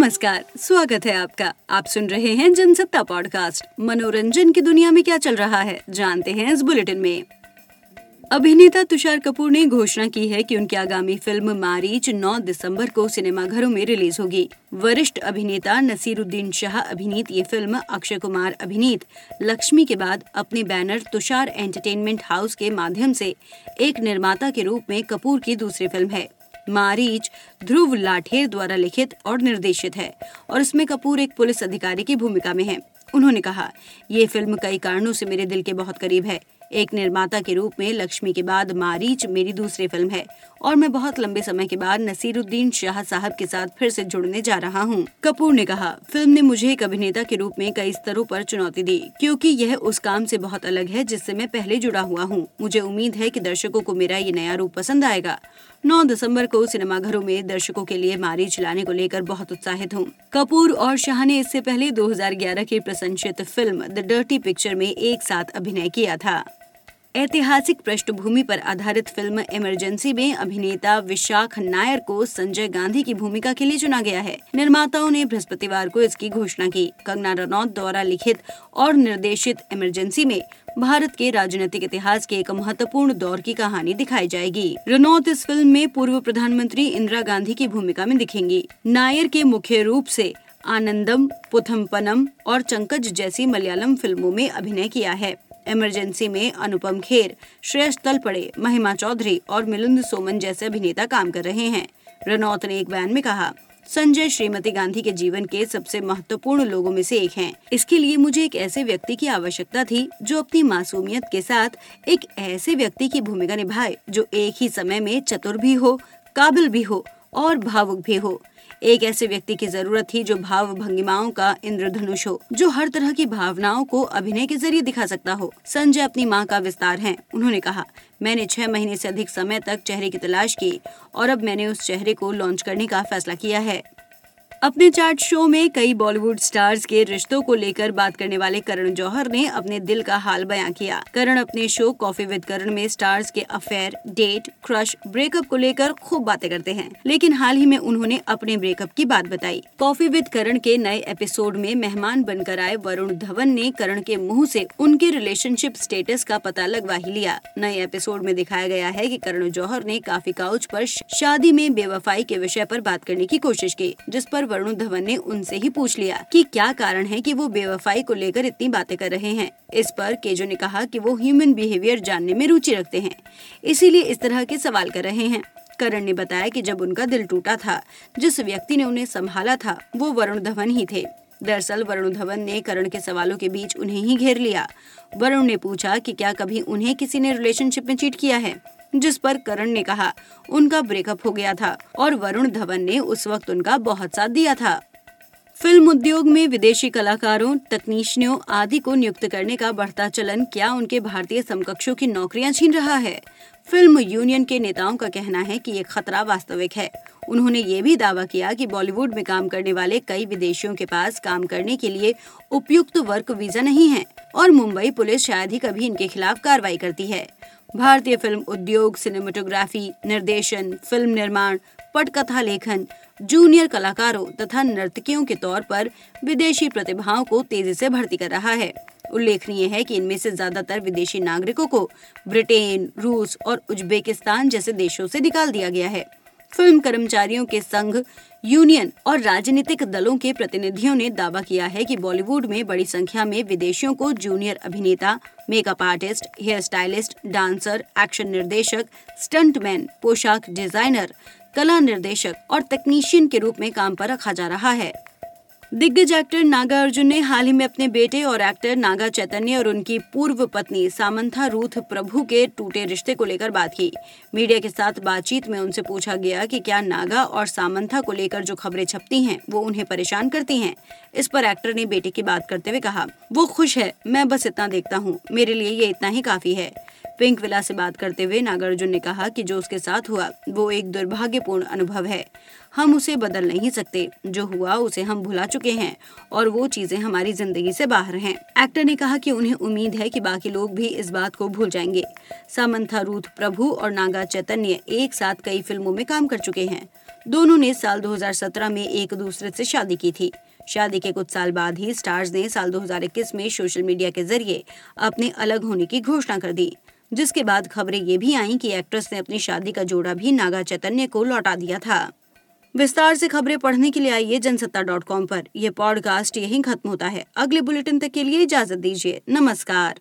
नमस्कार, स्वागत है आपका। आप सुन रहे हैं जनसत्ता पॉडकास्ट। मनोरंजन की दुनिया में क्या चल रहा है, जानते हैं इस बुलेटिन में। अभिनेता तुषार कपूर ने घोषणा की है कि उनकी आगामी फिल्म मारीच 9 दिसंबर को सिनेमाघरों में रिलीज होगी। वरिष्ठ अभिनेता नसीरुद्दीन शाह अभिनीत ये फिल्म अक्षय कुमार अभिनीत लक्ष्मी के बाद अपने बैनर तुषार एंटरटेनमेंट हाउस के माध्यम से एक निर्माता के रूप में कपूर की दूसरी फिल्म है। मारीच ध्रुव लाठेर द्वारा लिखित और निर्देशित है और इसमें कपूर एक पुलिस अधिकारी की भूमिका में है। उन्होंने कहा, ये फिल्म कई कारणों से मेरे दिल के बहुत करीब है। एक निर्माता के रूप में लक्ष्मी के बाद मारीच मेरी दूसरी फिल्म है और मैं बहुत लंबे समय के बाद नसीरुद्दीन शाह साहब के साथ फिर से जुड़ने जा रहा हूँ। कपूर ने कहा, फिल्म ने मुझे एक अभिनेता के रूप में कई स्तरों पर चुनौती दी, क्योंकि यह उस काम से बहुत अलग है जिससे मैं पहले जुड़ा हुआ हूँ। मुझे उम्मीद है कि दर्शकों को मेरा ये नया रूप पसंद आएगा। 9 दिसंबर को सिनेमाघरों में दर्शकों के लिए मारीच लाने को लेकर बहुत उत्साहित हूँ। कपूर और शाह ने इससे पहले 2011 की प्रशंसित फिल्म द डर्टी पिक्चर में एक साथ अभिनय किया था। ऐतिहासिक पृष्ठभूमि पर आधारित फिल्म इमरजेंसी में अभिनेता विशाख नायर को संजय गांधी की भूमिका के लिए चुना गया है। निर्माताओं ने बृहस्पतिवार को इसकी घोषणा की। कंगना रनौत द्वारा लिखित और निर्देशित इमरजेंसी में भारत के राजनीतिक इतिहास के एक महत्वपूर्ण दौर की कहानी दिखाई जाएगी। रनौत इस फिल्म में पूर्व प्रधानमंत्री इंदिरा गांधी की भूमिका में दिखेंगी। नायर के मुख्य रूप से आनंदम, पुथमपनम और चंकज जैसी मलयालम फिल्मों में अभिनय किया है। इमरजेंसी में अनुपम खेर, श्रेयस तलपड़े, महिमा चौधरी और मिलिंद सोमन जैसे अभिनेता काम कर रहे हैं। रनौत ने एक बयान में कहा, संजय श्रीमती गांधी के जीवन के सबसे महत्वपूर्ण लोगों में से एक हैं। इसके लिए मुझे एक ऐसे व्यक्ति की आवश्यकता थी जो अपनी मासूमियत के साथ एक ऐसे व्यक्ति की भूमिका निभाए जो एक ही समय में चतुर भी हो, काबिल भी हो और भावुक भी हो। एक ऐसे व्यक्ति की जरूरत थी जो भाव भंगिमाओं का इंद्रधनुष हो, जो हर तरह की भावनाओं को अभिनय के जरिए दिखा सकता हो। संजय अपनी मां का विस्तार हैं। उन्होंने कहा, मैंने 6 महीने से अधिक समय तक चेहरे की तलाश की और अब मैंने उस चेहरे को लॉन्च करने का फैसला किया है। अपने चार्ट शो में कई बॉलीवुड स्टार्स के रिश्तों को लेकर बात करने वाले करण जौहर ने अपने दिल का हाल बयां किया। करण अपने शो कॉफी विद करण में स्टार्स के अफेयर, डेट, क्रश, ब्रेकअप को लेकर खूब बातें करते हैं, लेकिन हाल ही में उन्होंने अपने ब्रेकअप की बात बताई। कॉफी विद करण के नए एपिसोड में मेहमान बनकर आए वरुण धवन ने करण के मुंह से उनके रिलेशनशिप स्टेटस का पता लगवा ही लिया। नए एपिसोड में दिखाया गया है कि करण जौहर ने काफी काउच पर शादी में बेवफाई के विषय पर बात करने की कोशिश की, जिस पर वरुण धवन ने उनसे ही पूछ लिया कि क्या कारण है कि वो बेवफाई को लेकर इतनी बातें कर रहे हैं। इस पर केजो ने कहा कि वो ह्यूमन बिहेवियर जानने में रुचि रखते हैं, इसीलिए इस तरह के सवाल कर रहे हैं। करण ने बताया कि जब उनका दिल टूटा था, जिस व्यक्ति ने उन्हें संभाला था वो वरुण धवन ही थे। दरअसल वरुण धवन ने करण के सवालों के बीच उन्हें ही घेर लिया। वरुण ने पूछा कि क्या कभी उन्हें किसी ने रिलेशनशिप में चीट किया है, जिस पर करण ने कहा उनका ब्रेकअप हो गया था और वरुण धवन ने उस वक्त उनका बहुत साथ दिया था। फिल्म उद्योग में विदेशी कलाकारों, तकनीशियनों आदि को नियुक्त करने का बढ़ता चलन क्या उनके भारतीय समकक्षों की नौकरियां छीन रहा है? फिल्म यूनियन के नेताओं का कहना है कि ये खतरा वास्तविक है। उन्होंने ये भी दावा किया कि बॉलीवुड में काम करने वाले कई विदेशियों के पास काम करने के लिए उपयुक्त वर्क वीजा नहीं है और मुंबई पुलिस शायद ही कभी इनके खिलाफ कार्रवाई करती है। भारतीय फिल्म उद्योग सिनेमेटोग्राफी, निर्देशन, फिल्म निर्माण, पटकथा लेखन, जूनियर कलाकारों तथा नर्तकियों के तौर पर विदेशी प्रतिभाओं को तेजी से भर्ती कर रहा है। उल्लेखनीय है कि इनमें से ज्यादातर विदेशी नागरिकों को ब्रिटेन, रूस और उज्बेकिस्तान जैसे देशों से निकाल दिया गया है। फिल्म कर्मचारियों के संघ, यूनियन और राजनीतिक दलों के प्रतिनिधियों ने दावा किया है कि बॉलीवुड में बड़ी संख्या में विदेशियों को जूनियर अभिनेता, makeup artist, hair stylist, dancer, action निर्देशक, स्टंटमैन, पोशाक डिजाइनर, कला निर्देशक और तकनीशियन के रूप में काम पर रखा जा रहा है। दिग्गज एक्टर नागा अर्जुन ने हाल ही में अपने बेटे और एक्टर नागा चैतन्य और उनकी पूर्व पत्नी सामंथा रूथ प्रभु के टूटे रिश्ते को लेकर बात की। मीडिया के साथ बातचीत में उनसे पूछा गया कि क्या नागा और सामंथा को लेकर जो खबरें छपती हैं वो उन्हें परेशान करती हैं। इस पर एक्टर ने बेटे की बात करते हुए कहा, वो खुश है, मैं बस इतना देखता हूँ, मेरे लिए ये इतना ही काफी है। पिंक विला से बात करते हुए नागार्जुन ने कहा कि जो उसके साथ हुआ वो एक दुर्भाग्यपूर्ण अनुभव है। हम उसे बदल नहीं सकते, जो हुआ उसे हम भुला चुके हैं और वो चीजें हमारी जिंदगी से बाहर हैं। एक्टर ने कहा कि उन्हें उम्मीद है कि बाकी लोग भी इस बात को भूल जाएंगे। सामंथा रूथ प्रभु और नागा चैतन्य एक साथ कई फिल्मों में काम कर चुके हैं। दोनों ने साल 2017 में एक दूसरे से शादी की थी। शादी के कुछ साल बाद ही स्टार्स ने साल 2021 में सोशल मीडिया के जरिए अपने अलग होने की घोषणा कर दी, जिसके बाद खबरें ये भी आईं कि एक्ट्रेस ने अपनी शादी का जोड़ा भी नागा चैतन्य को लौटा दिया था। विस्तार से खबरें पढ़ने के लिए आइए जनसत्ता.com पर। यह पॉडकास्ट यहीं खत्म होता है। अगले बुलेटिन तक के लिए इजाजत दीजिए। नमस्कार।